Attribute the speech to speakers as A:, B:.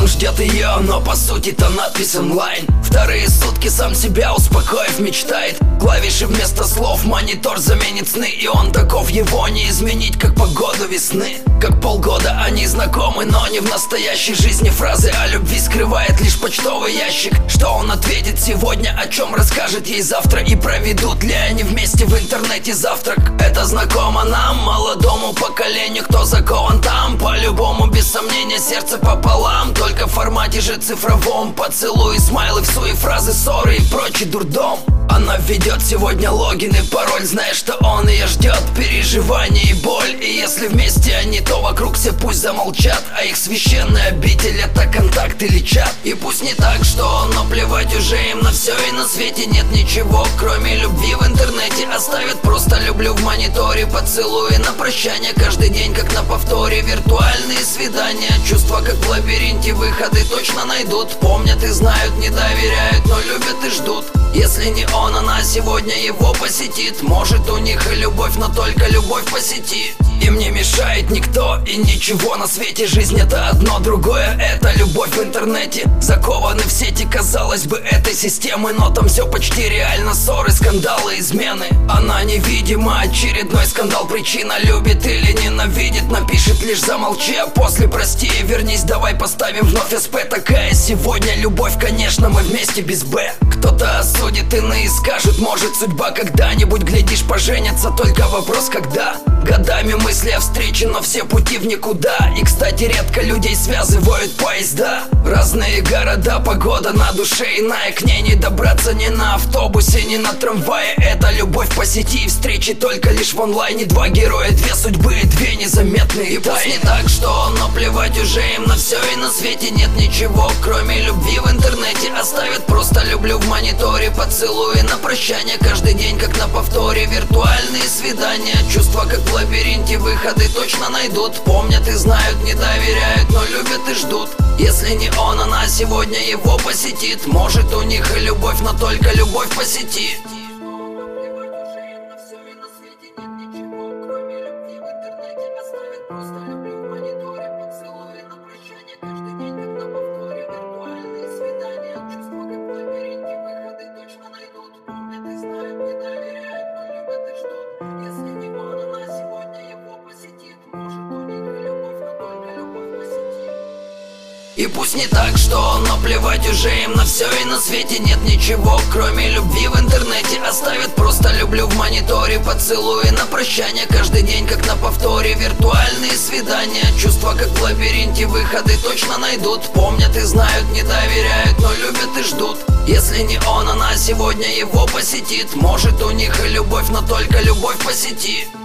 A: Он ждет ее, но по сути-то надпись онлайн. Вторые сутки сам себя успокоив мечтает. Клавиши вместо слов, монитор заменит сны. И он таков, его не изменить, как погоду весны. Как полгода они знакомы, но не в настоящей жизни. Фразы о любви скрывает лишь почтовый ящик. Что он ответит сегодня, о чем расскажет ей завтра? И проведут ли они вместе в интернете завтрак? Это знакомо нам, молодому поколению. Кто закован там, по-любому, без сомнения, сердце пополам. Только в формате же цифровом. Поцелуи, смайлы, всуе, фразы, ссоры и прочий дурдом. Она введет сегодня логин и пароль, зная, что он ее ждет. Переживание и боль. И если вместе они, то вокруг все пусть замолчат. А их священный обитель — это контакт или чат. И пусть не так, что, но плевать уже им на все. И на свете нет ничего, кроме любви в интернете. Оставят просто люблю в мониторе. Поцелуи на прощание каждый день, как на повторе. Виртуальные свидания, чувства как в лабиринте. Выходы точно найдут. Помнят и знают, не доверяют, но любят и ждут. Если не он, она сегодня его посетит. Может, у них и любовь, но только любовь по сети. Им не мешает никто и ничего на свете. Жизнь — это одно, другое — это любовь в интернете. Закованы в сети, казалось бы, этой системы, но там все почти реально. Ссоры, скандалы, измены. Она невидима, очередной скандал, причина. Любит или ненавидит, напишет лишь замолчи. А после прости и вернись, давай поставим вновь СП. Такая сегодня любовь, конечно, мы вместе без Б. Кто-то осудит, иные скажут, может судьба когда-нибудь, глядишь, поженятся, только вопрос когда. Годами мысли о встрече, но все пути в никуда. И, кстати, редко людей связывают поезда. Разные города, погода на душе иная. К ней не добраться ни на автобусе, ни на трамвае. Это любовь по сети и встречи только лишь в онлайне. Два героя, две судьбы, две незаметные и пусть не так, что, но плевать уже им на все. И на свете нет ничего, кроме любви в интернете. Оставят просто люблю в мониторе. Поцелуи на прощание каждый день, как на повторе. Виртуальные свидания, чувства как в лабиринте. Выходы точно найдут. Помнят и знают, не доверяют, но любят и ждут. Если не он, она сегодня его посетит. Может, у них и любовь, но только любовь по сети. И пусть не так, что, но плевать уже им на все. И на свете нет ничего, кроме любви в интернете. Оставят просто люблю в мониторе. Поцелуи на прощание каждый день, как на повторе. Виртуальные свидания, чувства как в лабиринте. Выходы точно найдут. Помнят и знают, не доверяют, но любят и ждут. Если не он, она сегодня его посетит. Может, у них и любовь, но только любовь по сети.